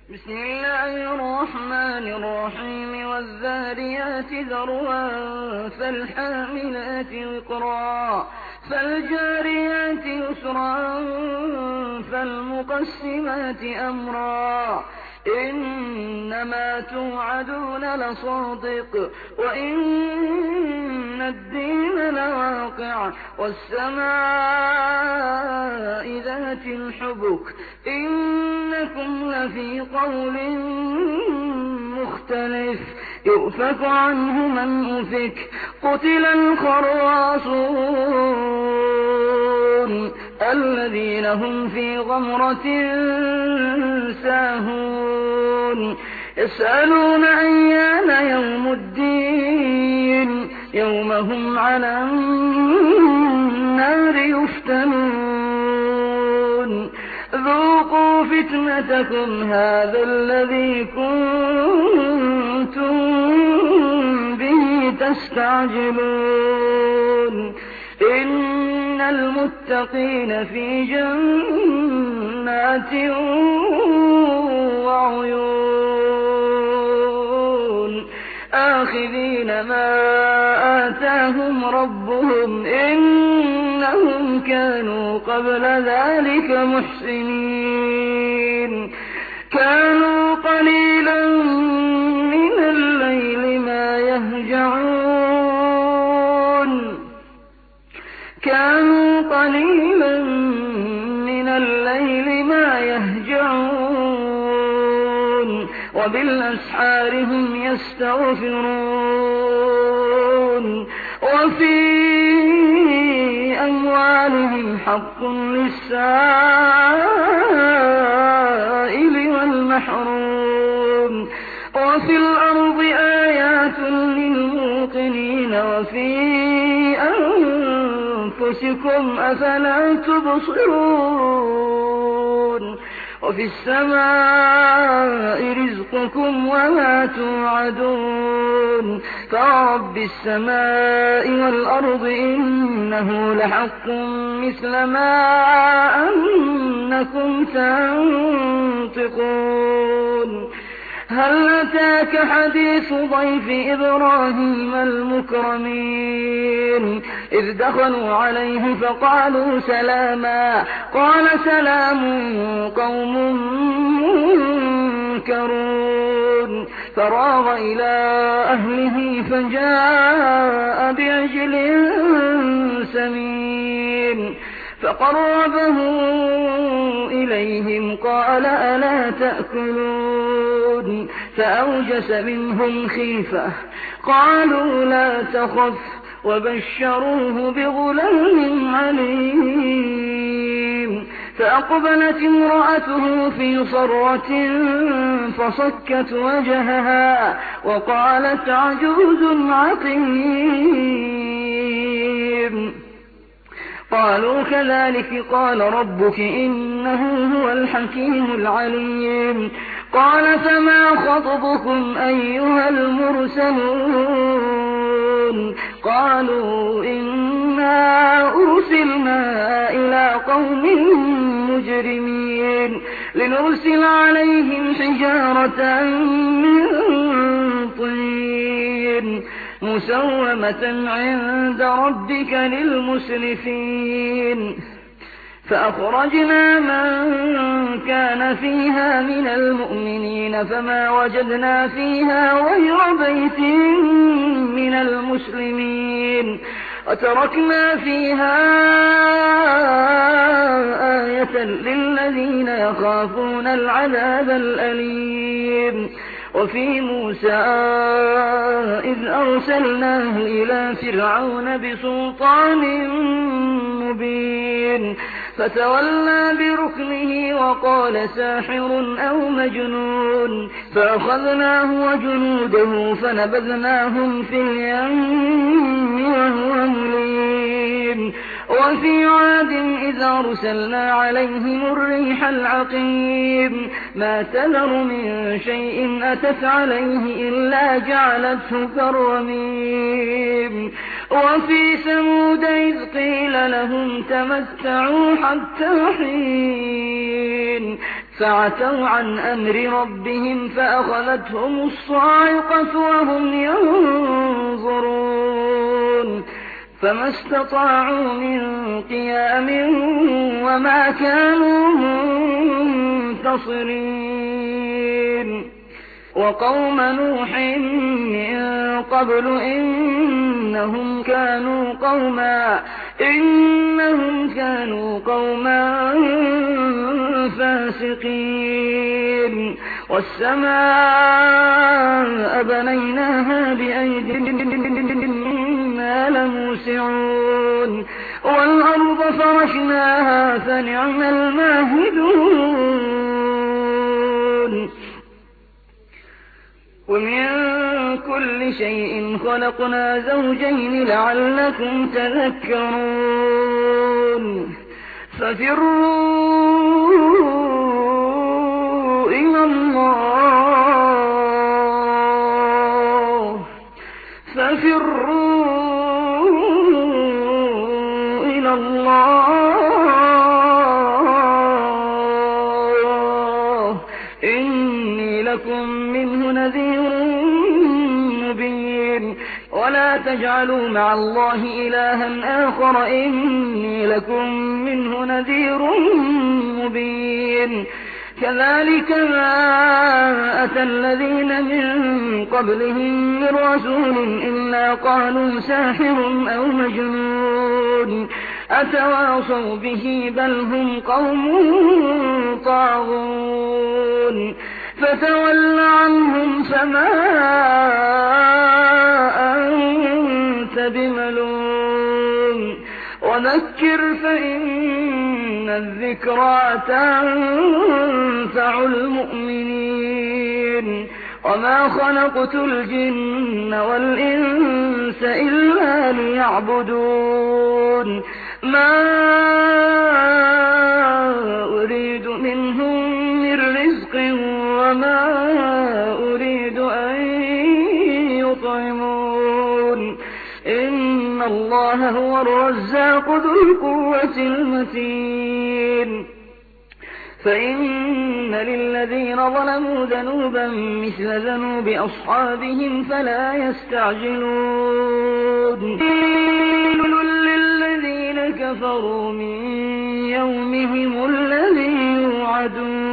بسم الله الرحمن الرحيم والذاريات ذروا فالحاملات وقرا فالجاريات يسرا فالمقسمات أمرا إنما توعدون لصادق وإن الدين لواقع والسماء ذات الحبك إنكم لفي قول مختلف يؤفك عنه من أفك قتل الخراصون الذين هم في غمرة ساهون يسألون أيان يوم الدين يوم هم على النار يفتنون ذوقوا فتنتكم هذا الذي كنتم به تستعجلون إن المتقين في جنات وعيون آخذين ما آتاهم ربهم إنهم كانوا قبل ذلك محسنين كانوا قليلا من الليل ما يهجعون وبالأسحار هم يستغفرون وفي أموالهم حق للسائل والمحروم وفي الأرض آيات للموقنين وفي أنفسكم أفلا تبصرون وفي السماء رزقكم وما توعدون فرب السماء والأرض إنه لحق مثل ما أنكم تنطقون هل أتاك حديث ضيف إبراهيم المكرمين إذ دخلوا عليه فقالوا سلاما قال سلام قوم منكرون فراغ إلى أهله فجاء بعجل سمين فقربه إليهم قال ألا تأكلون فأوجس منهم خيفة قالوا لا تخف وبشروه بغلام عليم فأقبلت امرأته في صرة فصكت وجهها وقالت عجوز عقيم قالوا كذلك قال ربك إنه هو الحكيم العليم قال فما خطبكم أيها المرسلون قالوا إنا أرسلنا إلى قوم مجرمين لنرسل عليهم حجارة من طين مسومة عند ربك للمسرفين فأخرجنا من كان فيها من المؤمنين فما وجدنا فيها غير بيت من المسلمين وتركنا فيها آية للذين يخافون العذاب الأليم وفي موسى إذ أرسلناه إلى فرعون بسلطان مبين فتولى بركنه وقال ساحر أو مجنون فأخذناه وجنوده فنبذناهم في اليم وهو مليم وفي عاد إذ أرسلنا عليهم الريح العقيم ما تذر من شيء أتت عليه إلا جعلته كالرميم وفي ثمود إذ قيل لهم تمتعوا حتى حين فعتوا عن أمر ربهم فأخذتهم الصاعقة وهم ينظرون فما استطاعوا من قيام وما كانوا منتصرين وقوم نوح من قبل إنهم كانوا قوما فاسقين والسماء بنيناها بأيد إنا لموسعون والأرض فرشناها فنعم الماهدون ومن كل شيء خلقنا زوجين لعلكم تذكرون ففروا إلى الله إني لكم منه نذير مبين ولا تجعلوا مع الله إلها آخر إني لكم منه نذير مبين كذلك ما أتى الذين من قبلهم من رسول إلا قالوا ساحر أو مجنون أتواصوا به بل هم قوم طاغون فتول عنهم فما أنت بملوم وذكر فإن الذكرى تنفع المؤمنين وما خلقت الجن والإنس إلا ليعبدون ما أريد منهم من رزق وما أريد أن يطعمون إن الله هو الرزاق ذو القوة المتين فإن للذين ظلموا ذنوبا مثل ذنوب أصحابهم فلا يستعجلون للذين كفروا من يومهم الذي يوعدون